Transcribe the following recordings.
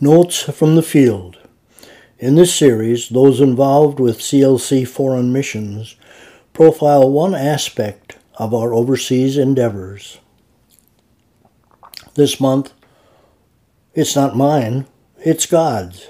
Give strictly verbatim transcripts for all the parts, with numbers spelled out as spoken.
Notes from the Field. In this series, those involved with C L C foreign missions profile one aspect of our overseas endeavors. This month, it's not mine, it's God's.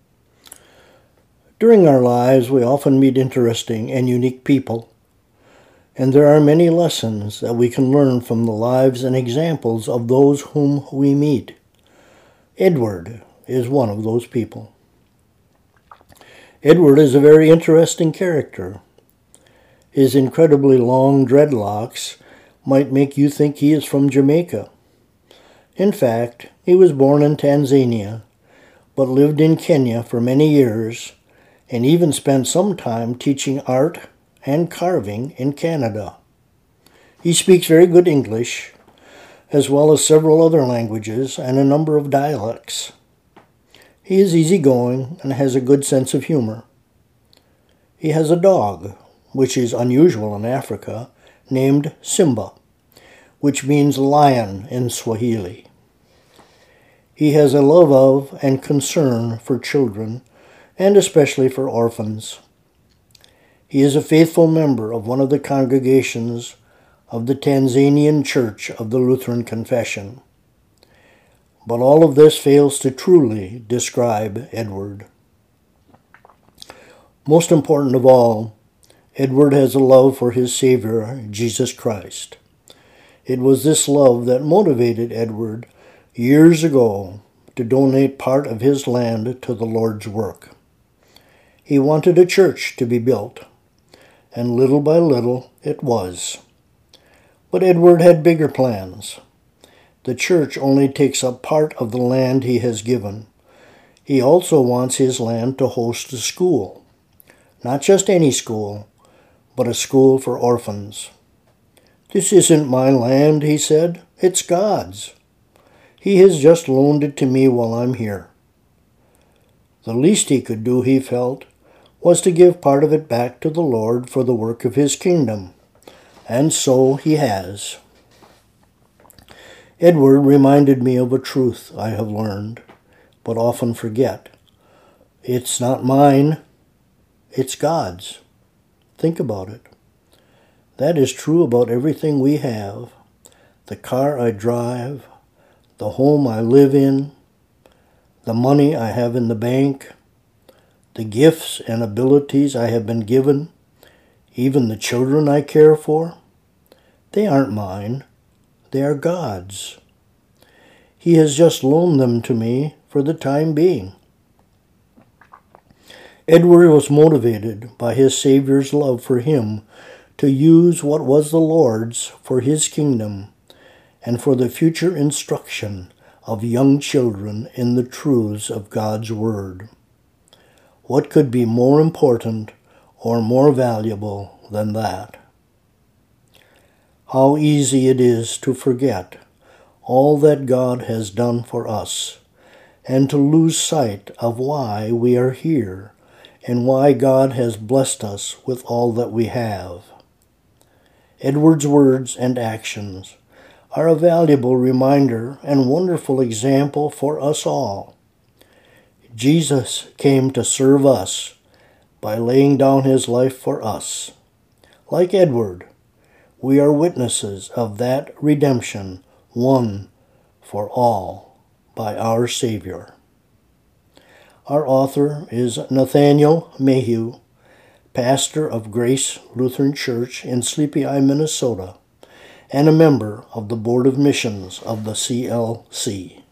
During our lives, we often meet interesting and unique people, and there are many lessons that we can learn from the lives and examples of those whom we meet. Edward is one of those people. Edward is a very interesting character. His incredibly long dreadlocks might make you think he is from Jamaica. In fact, he was born in Tanzania, but lived in Kenya for many years, and even spent some time teaching art and carving in Canada. He speaks very good English, as well as several other languages and a number of dialects. He is easygoing and has a good sense of humor. He has a dog, which is unusual in Africa, named Simba, which means lion in Swahili. He has a love of and concern for children, and especially for orphans. He is a faithful member of one of the congregations of the Tanzanian Church of the Lutheran Confession. But all of this fails to truly describe Edward. Most important of all, Edward has a love for his Savior, Jesus Christ. It was this love that motivated Edward years ago to donate part of his land to the Lord's work. He wanted a church to be built, and little by little it was. But Edward had bigger plans. The church only takes up part of the land he has given. He also wants his land to host a school. Not just any school, but a school for orphans. "This isn't my land," he said. "It's God's. He has just loaned it to me while I'm here." The least he could do, he felt, was to give part of it back to the Lord for the work of his kingdom. And so he has. Edward reminded me of a truth I have learned, but often forget. It's not mine, it's God's. Think about it. That is true about everything we have. The car I drive, the home I live in, the money I have in the bank, the gifts and abilities I have been given, even the children I care for. They aren't mine. They are God's. He has just loaned them to me for the time being. Edward was motivated by his Savior's love for him to use what was the Lord's for his kingdom and for the future instruction of young children in the truths of God's Word. What could be more important or more valuable than that? How easy it is to forget all that God has done for us and to lose sight of why we are here and why God has blessed us with all that we have. Edward's words and actions are a valuable reminder and wonderful example for us all. Jesus came to serve us by laying down his life for us. Like Edward, we are witnesses of that redemption won for all by our Savior. Our author is Nathaniel Mayhew, pastor of Grace Lutheran Church in Sleepy Eye, Minnesota, and a member of the Board of Missions of the C L C.